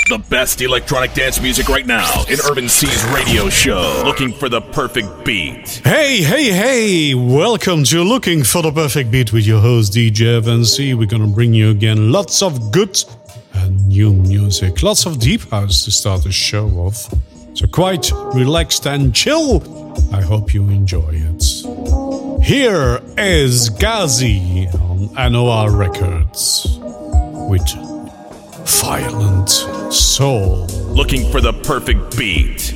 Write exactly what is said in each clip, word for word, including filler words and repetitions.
The best electronic dance music right now in Urban C's radio show. Looking for the perfect beat. Hey, hey, hey! Welcome to Looking for the Perfect Beat with your host D J Urban C. We're gonna bring you again lots of good and new music. Lots of deep house to start the show off. So quite relaxed and chill. I hope you enjoy it. Here is Ghazi on N O R Records with Violent Soul. Looking for the perfect beat.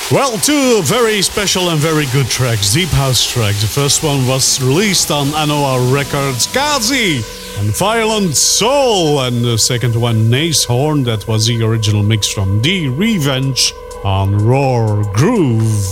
Well, two very special and very good tracks, deep house tracks. The first one was released on N O R Records, Kazi and Violent Soul, and the second one, Nace Horn, that was the original mix from The Revenge on Roar Groove.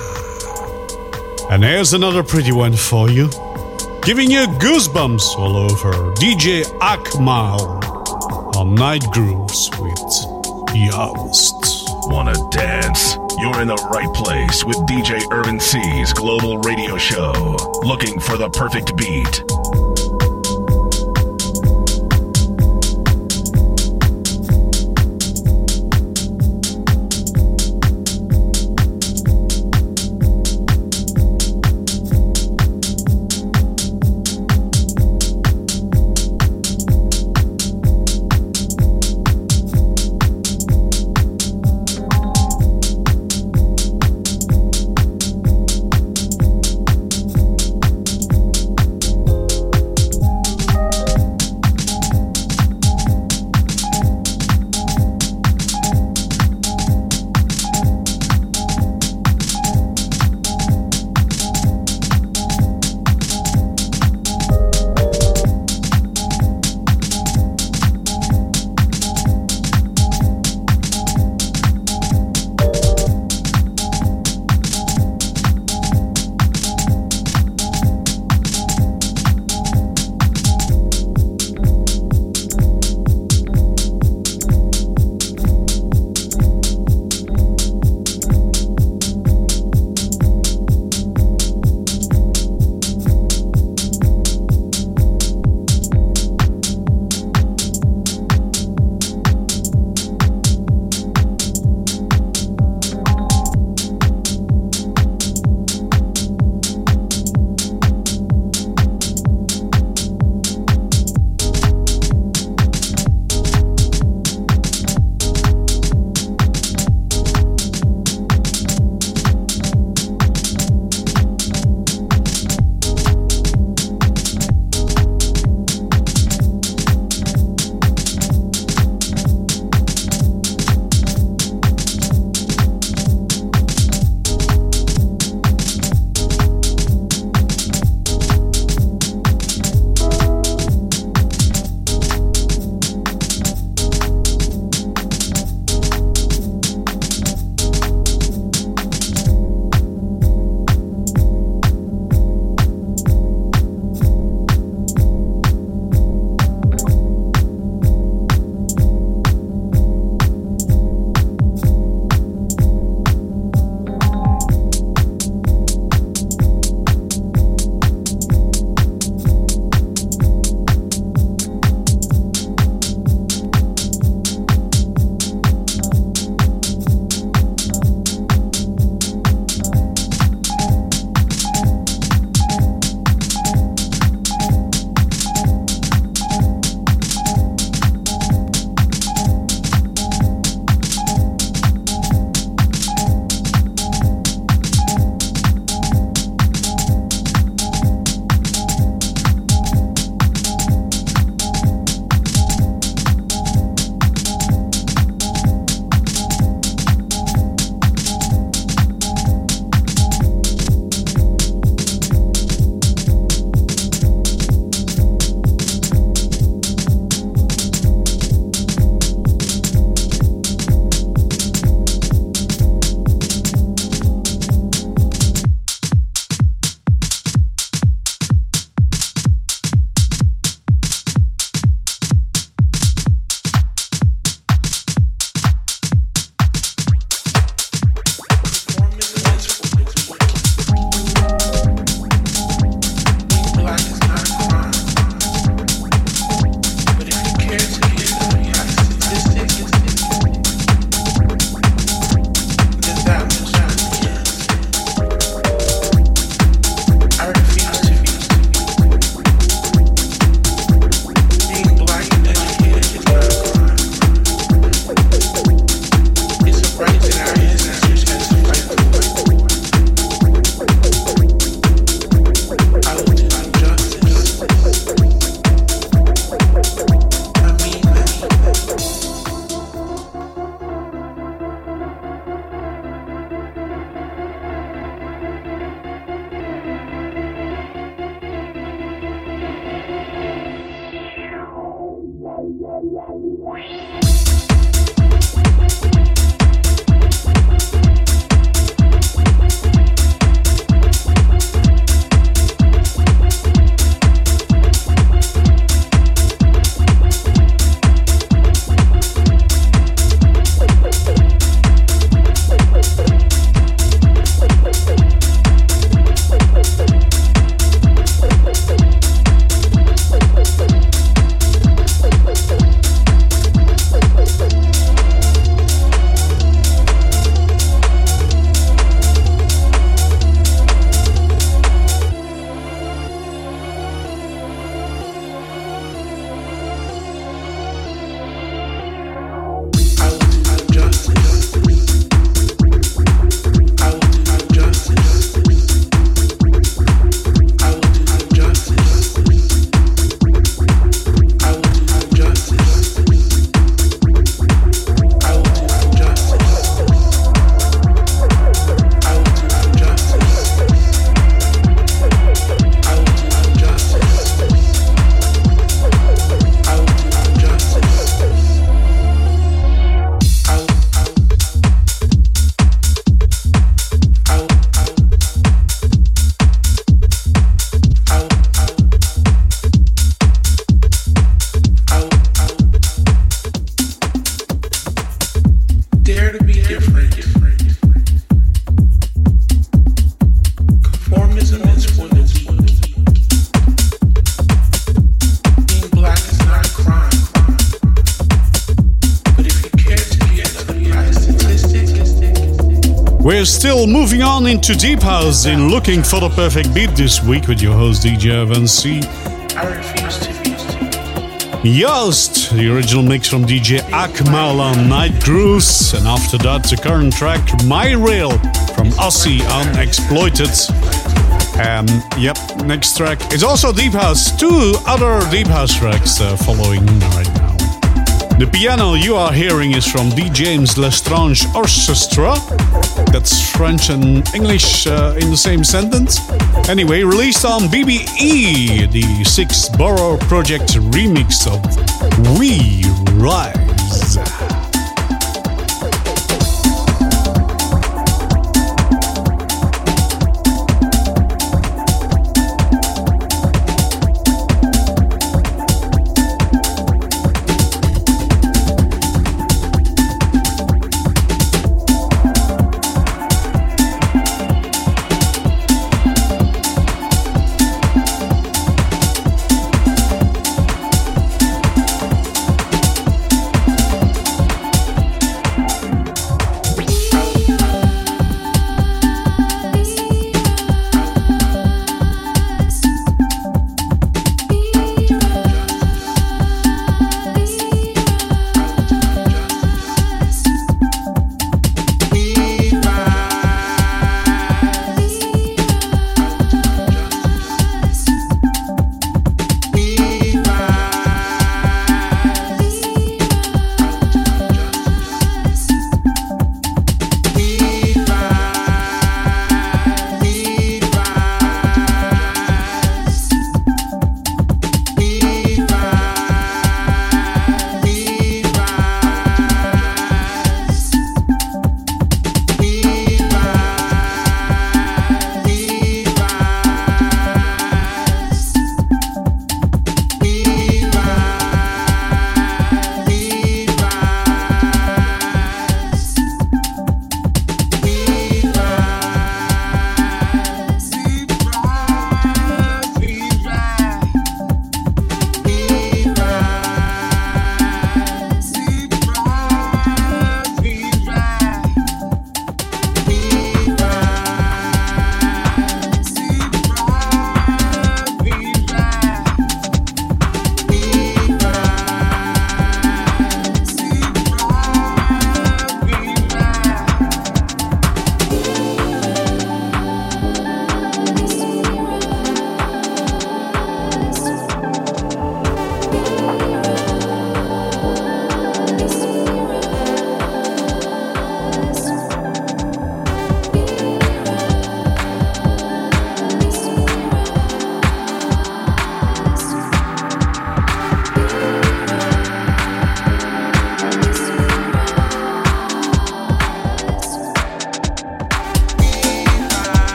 And here's another pretty one for you, giving you goosebumps all over. D J Akmal on Night Grooves with Youst. Wanna dance? You're in the right place with D J Irvin C's Global Radio Show. Looking for the perfect beat. We're still moving on into Deep House in Looking for the Perfect Beat this week with your host D J Evan C. Yost, the original mix from D J Akmal on Night Cruise, and after that the current track My Rail from Aussie on Exploited. Um, yep, next track is also Deep House. Two other Deep House tracks uh, following right now. The piano you are hearing is from D. James Lestrange Orchestra. That's French and English uh, in the same sentence. Anyway, released on B B E, the Six Borough Project remix of We Rise.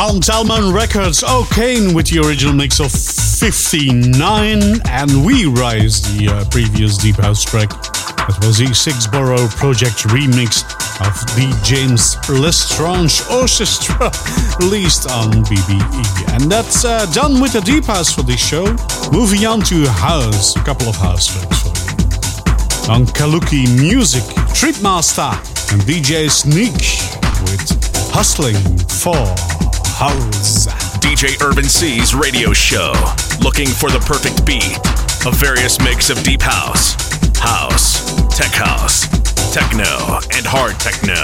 On Talman Records, O'Kane with the original mix of fifty-nine, and We Rise, the uh, previous Deep House track. That was the Six Borough Project remix of the James Lestrange Orchestra, released on B B E. And that's uh, done with the Deep House for this show. Moving on to House, a couple of house tracks for you. On Kaluki Music, Tripmaster and D J Sneak with Hustling for House. D J Urban C's radio show, looking for the perfect beat. A various mix of deep house, house, tech house, techno, and hard techno.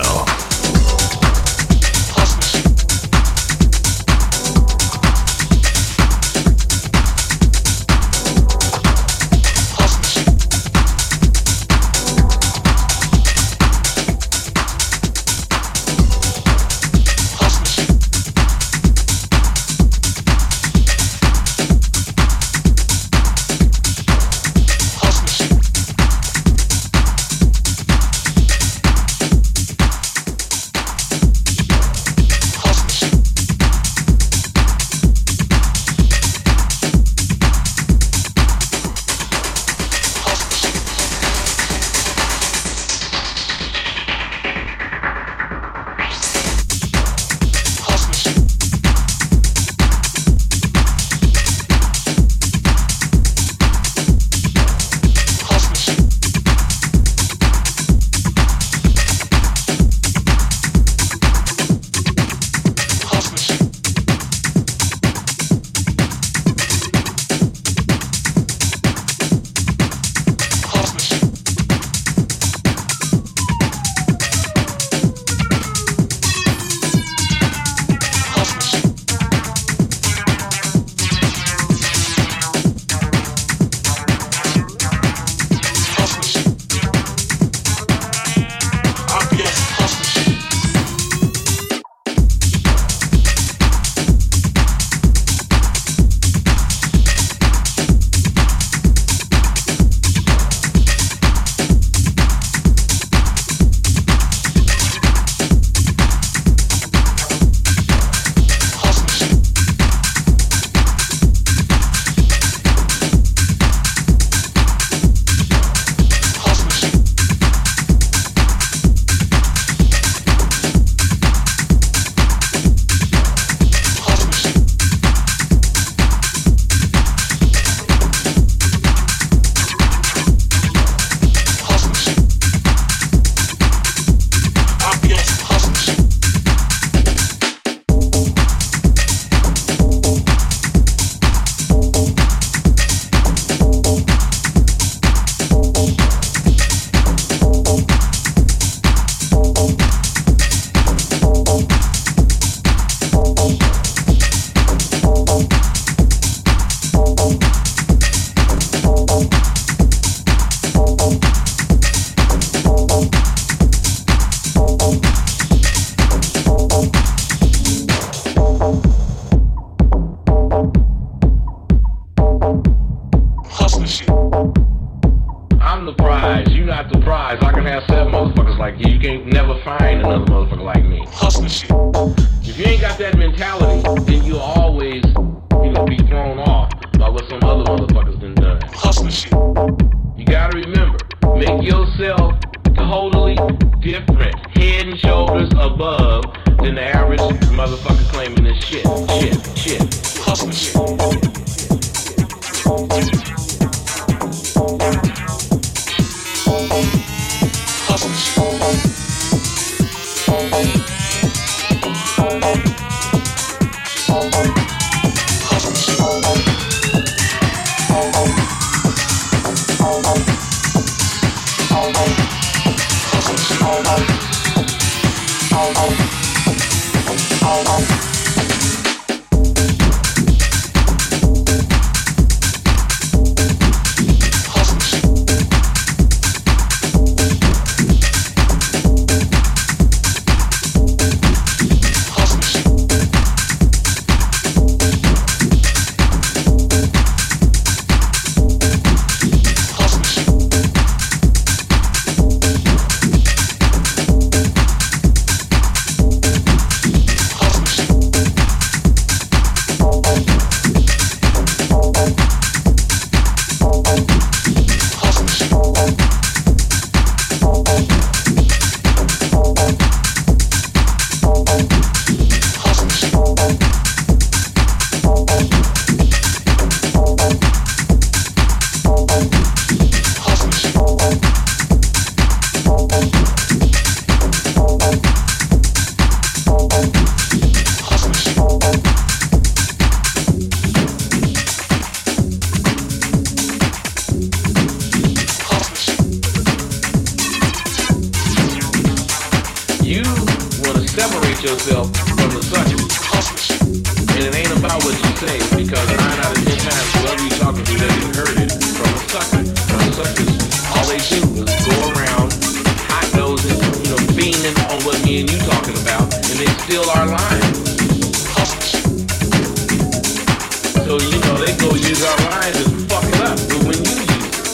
use our lines and fuck it up, but when you use it.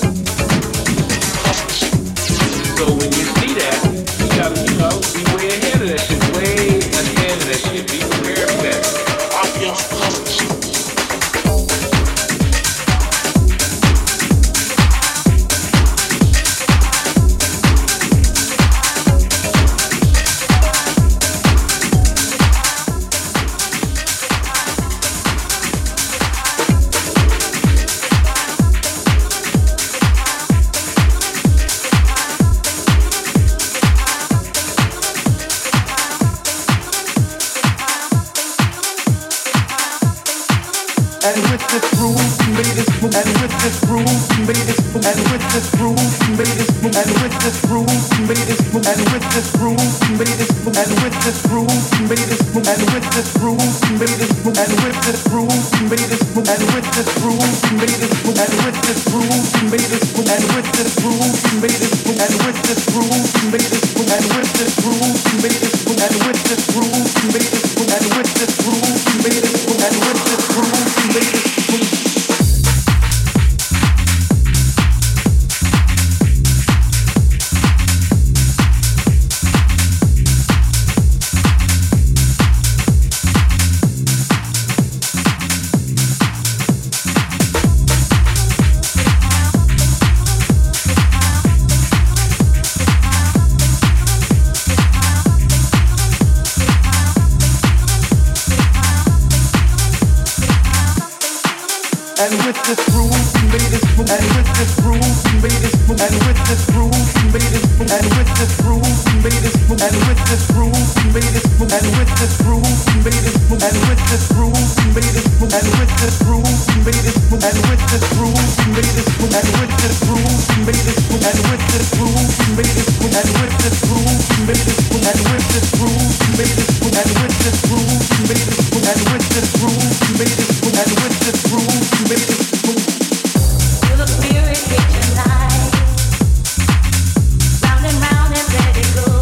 So when you see that, you gotta, you know, be way ahead of that shit, way ahead of that shit. Be prepared for that. And with this groove, we made this move. And with this groove, we made this move. And with this groove, we made this move. And with this groove, we made this move. And with this groove, we made this move. And with this groove, we made this move. And with this groove, we made this move. And with this groove, we made this move. And with this groove, we made this move. And with this groove, we made this move. And with this groove, we made this move. And with this groove, we made this move. And with this groove, we made this move. And with this groove, we made this move. And with this groove, we made this move. And with this groove, we made this move. And with this groove, we made this move. And with this groove, we made this move. And with this groove, we made this move. And with this groove, we made this move. And with this groove, we made this move. And with this groove, we made this move. And with this groove, we made this move. And with this groove, we made this move. And with this groove, we made this move. And with this groove, we made this move. And with this groove, we made this move. And with this groove, we made this move. And with this groove, we made this move. And with this groove, we made this move. And with this groove, we made this move. And with this groove, we made this move. Feel the spirit hit tonight, round and round and let it go.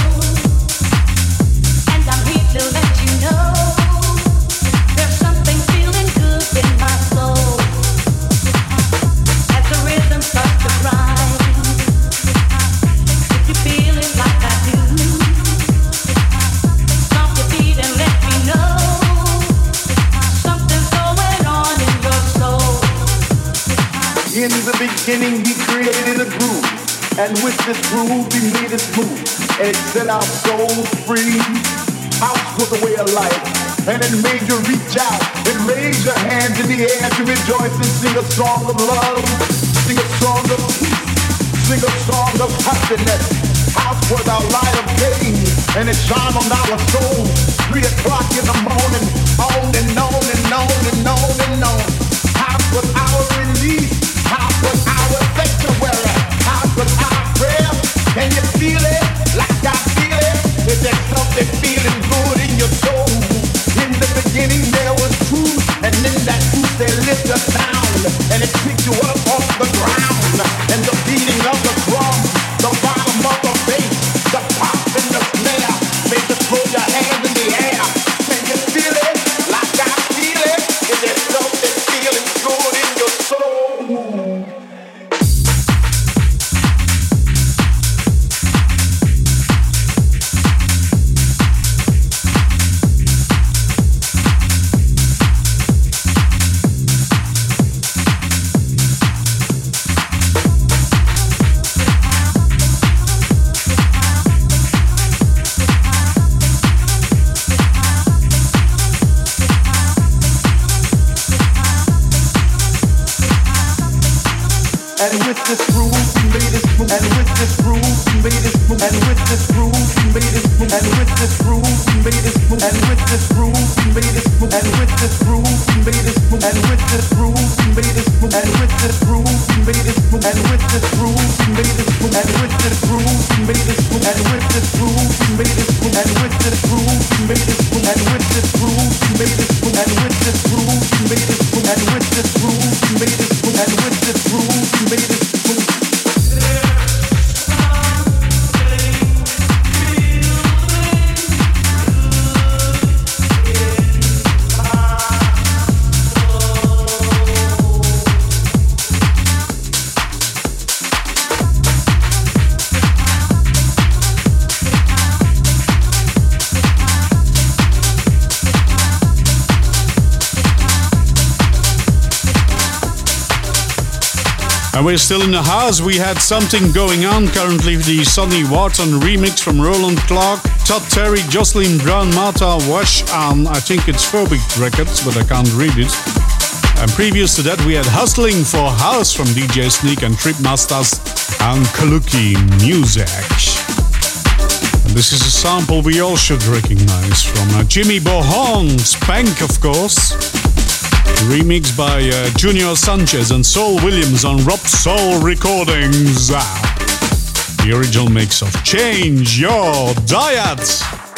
And I'm here to let you know there's something feeling good in my soul. As the rhythm starts to grind, if you feel it like I do, stomp your feet and let me know something's going on in your soul. In the beginning, he created a groove, and with this groove, he made us move, and it set our souls free. House was a way of life, and it made you reach out, it raised your hands in the air to rejoice and sing a song of love, sing a song of peace, sing a song of happiness. House was our light of day, and it shone on our souls. Three o'clock in the morning, on and on and on and on and on. House was our release. House was our sanctuary. House was our prayer. Can you feel it like I feel it? Is there something feeling good in your soul? In the beginning there was truth, and in that truth there lived a sound, and it picked you up off the ground. And the beating of the drum, the bottom of the bass, the pop and the snare made you throw your hands in the air. Can you feel it like I feel it? Is there something feeling good in your soul? And with this groove, we made this move. And with this groove, we made this move. And with this groove, we made this move. And with this groove, we made this move. And with this groove, we made this move. And with this groove, we made this move. And with this groove, we made this move. And with this groove, we made this move. And with this groove, we made this move. And with this groove, we made this move. And with this groove, we made this move. And with this groove, we made this move. And with this groove, we made this move. And with this groove, we made this move. And with this groove, we made this move. And with this groove, we made this move. And we're still in the house. We had something going on currently. The Sonny Wharton remix from Roland Clark, Todd Terry, Jocelyn Brown, Martha Wash on, I think it's Phobic Records, but I can't read it. And previous to that, we had Hustling for House from D J Sneak and Trip Masters and Kaluki Music. And this is a sample we all should recognize from uh, Jimmy Bohon, Spank, of course. Remixed by uh, Junior Sanchez and Saul Williams on Rob Soul Recordings. The original mix of Change Your Diet.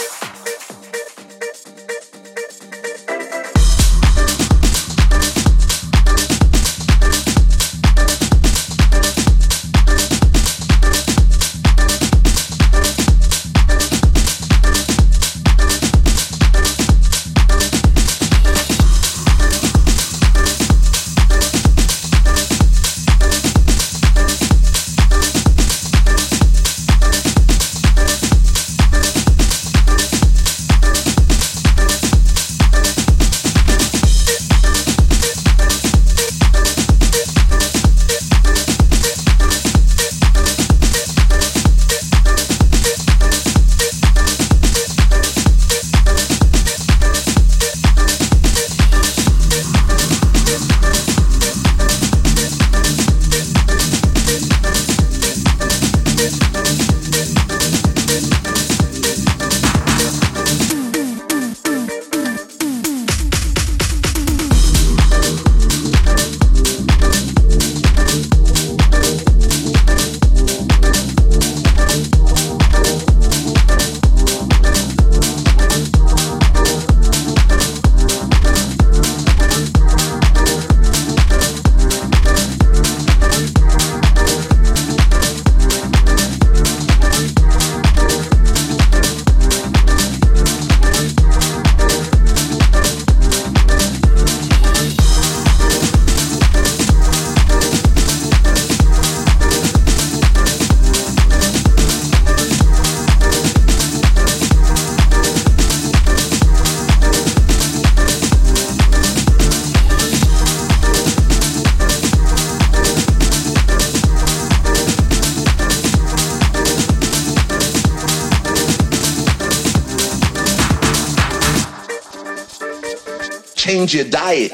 Change your diet.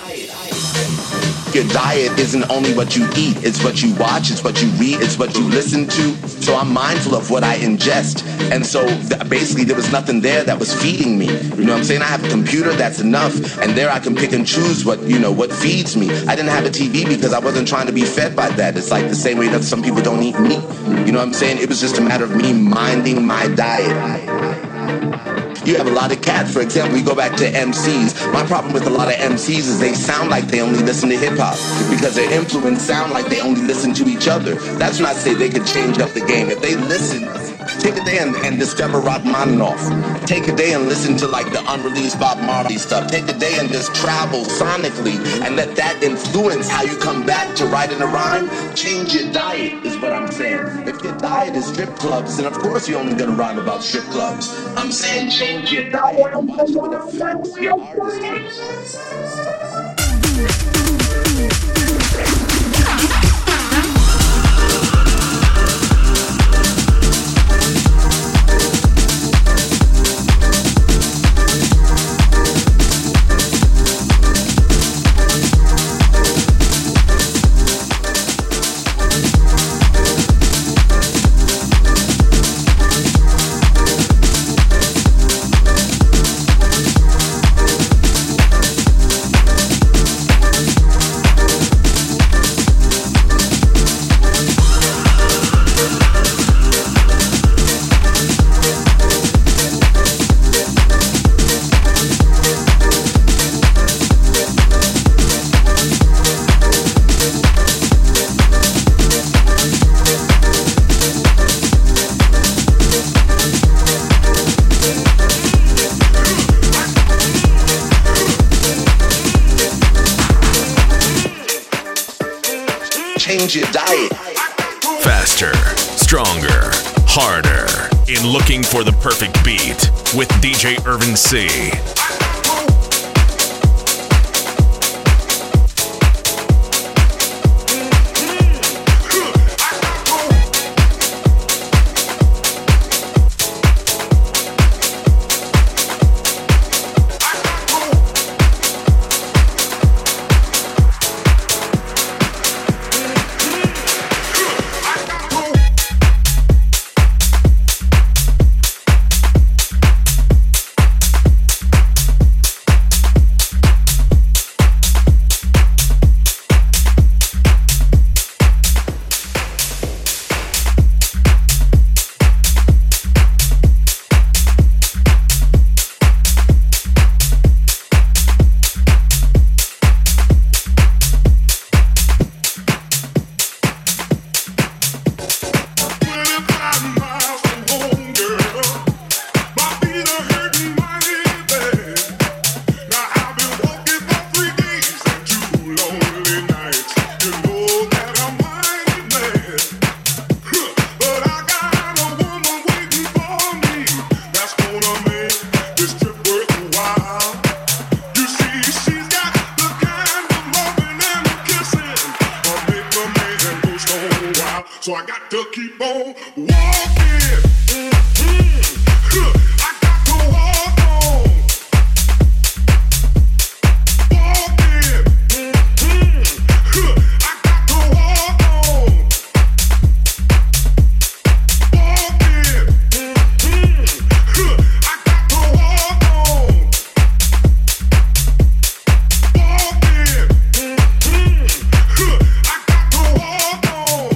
Your diet isn't only what you eat, it's what you watch, it's what you read, it's what you listen to. So I'm mindful of what I ingest. And so th- basically there was nothing there that was feeding me. You know what I'm saying? I have a computer, that's enough. And there I can pick and choose what, you know, what feeds me. I didn't have a T V because I wasn't trying to be fed by that. It's like the same way that some people don't eat meat. You know what I'm saying? It was just a matter of me minding my diet. You have a lot of cats. For example, you go back to M Cs. My problem with a lot of M Cs is they sound like they only listen to hip-hop because their influence sound like they only listen to each other. That's when I say they could change up the game. If they listen, take a day and, and discover Rachmaninoff. Take a day and listen to like the unreleased Bob Marley stuff. Take a day and just travel sonically and let that influence how you come back to writing a rhyme. Change your diet is what I'm saying. If your diet is strip clubs, then of course you're only gonna rhyme about strip clubs. I'm saying change your diet and watch what affects your artistry. Change your diet. Faster, stronger, harder. In looking for the perfect beat with D J Irvin C. so I got to keep on walking. Mm-hmm. I got to walk on. Walking. Mm-hmm. I got to walk on. Walking. Mm-hmm. I got to walk on. Walking. Mm-hmm. I got to walk on.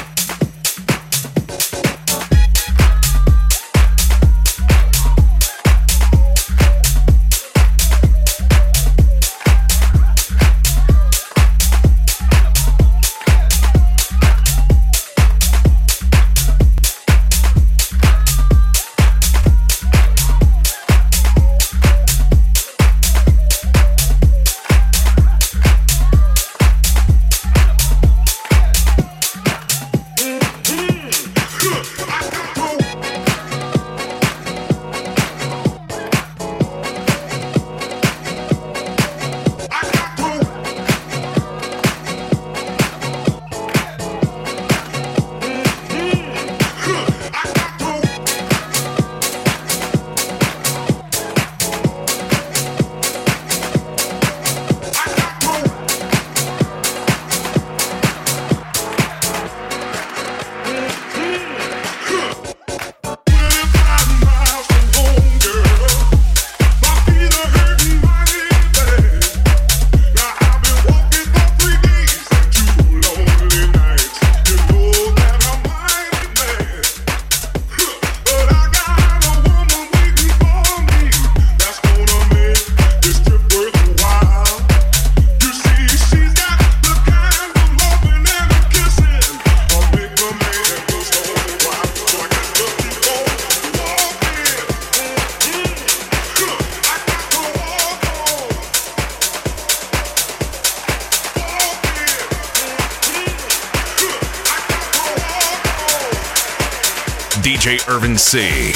D J Irvin C.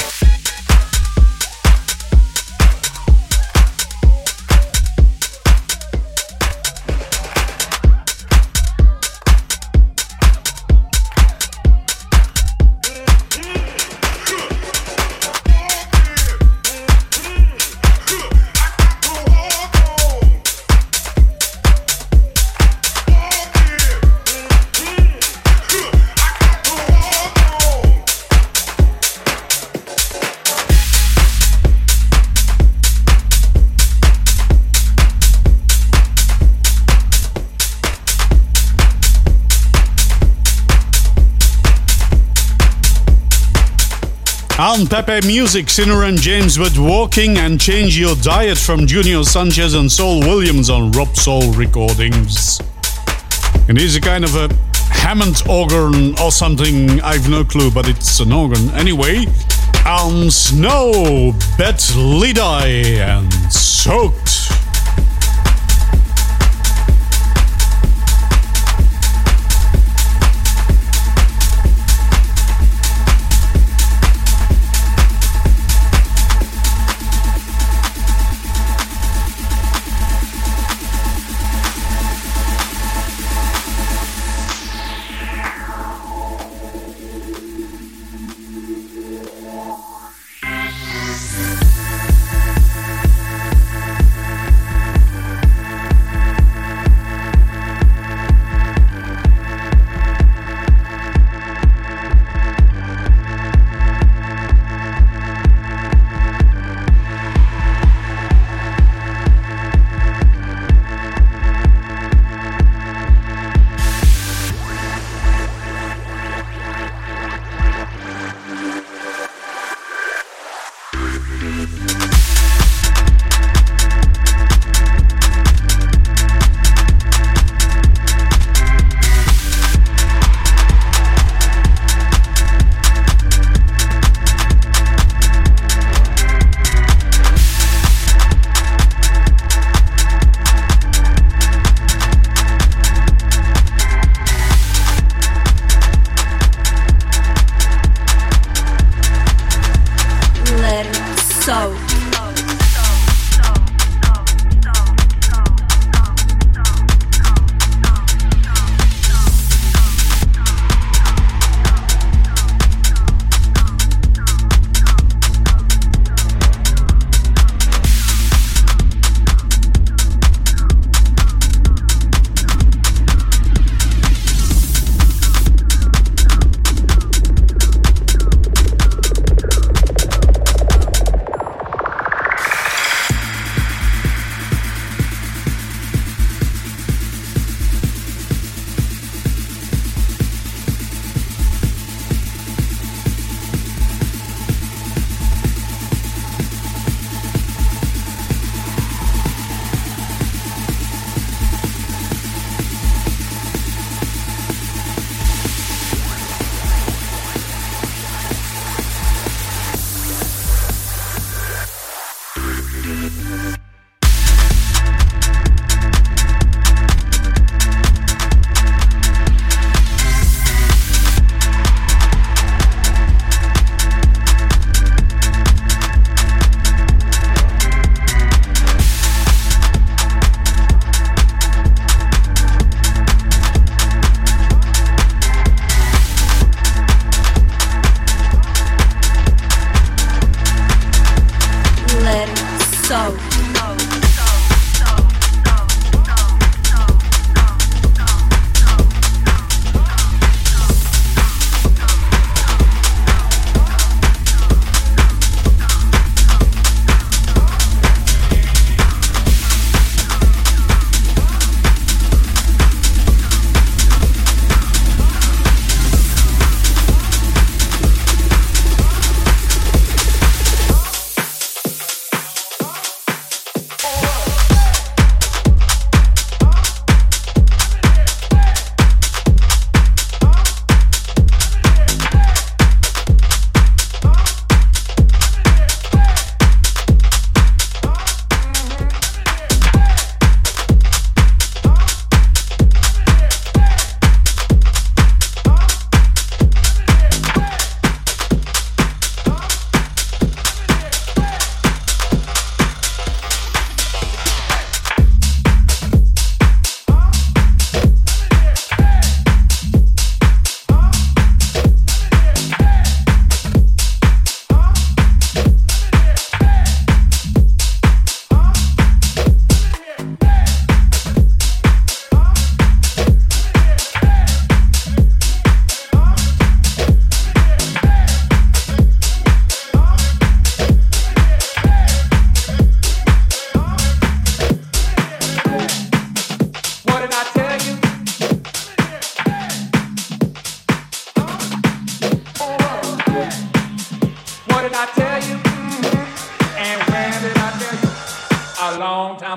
On Pepe Music, Sinner and James with Walking, and Change Your Diet from Junior Sanchez and Saul Williams on Rob Soul Recordings. And here's a kind of a Hammond organ or something, I've no clue, but it's an organ. Anyway, on Snow, Bet Lidai and Soaked.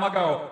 I go.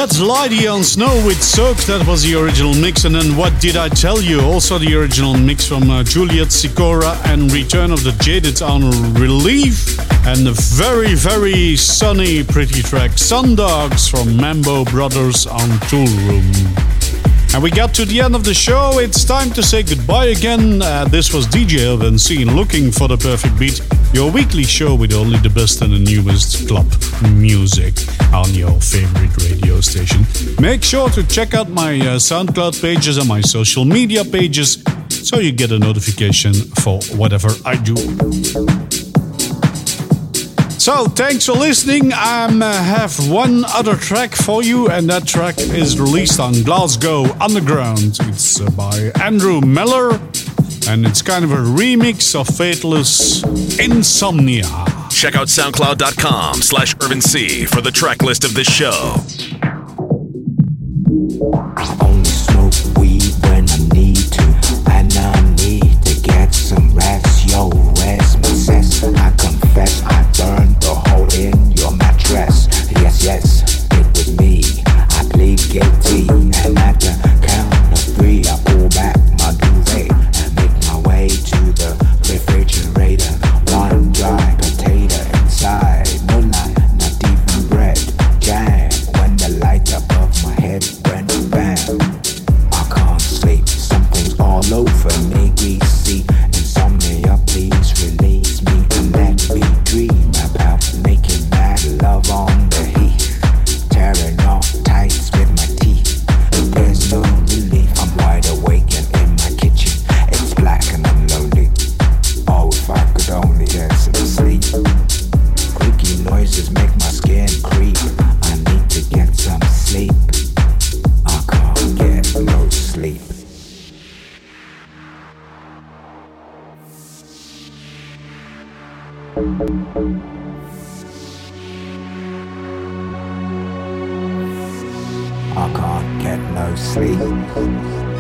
That's Lydie on Snow with Soak. That was the original mix. And then What Did I Tell You? Also the original mix from uh, Juliet Sikora and Return of the Jaded on Relief. And a very, very sunny, pretty track, Sundogs from Mambo Brothers on Tool Room. And we got to the end of the show. It's time to say goodbye again. Uh, this was D J Elvin C, Looking for the Perfect Beat, your weekly show with only the best and the newest club music on your favorite radio station. Make sure to check out my uh, SoundCloud pages and my social media pages so you get a notification for whatever I do. So, thanks for listening. I um, have one other track for you, and that track is released on Glasgow Underground. It's uh, by Andrew Meller, and it's kind of a remix of Fatalist Insomnia. Check out soundcloud.com slash Irvin C for the track list of this show. I only smoke weed when I need to, and I need to get some rest. Yo, where's my cess? I confess I burned the hole in your mattress. Yes, yes, it was me. I plead guilty, and at the count of three, I pull back my duvet and make my way to the refrigerator. One dry potato inside, no light, not even bread. Jam when the light above my head went bam. I can't sleep, something's all over me. We see insomnia, please release me and let me dream about making mad love on the heat, tearing off tights with my teeth. There's no relief, I'm wide awake and in my kitchen. It's black and I'm lonely. Oh, if I could only get some sleep. Creaky noises make my skin creep. I need to get some sleep. I can't get no sleep. I can't get no sleep.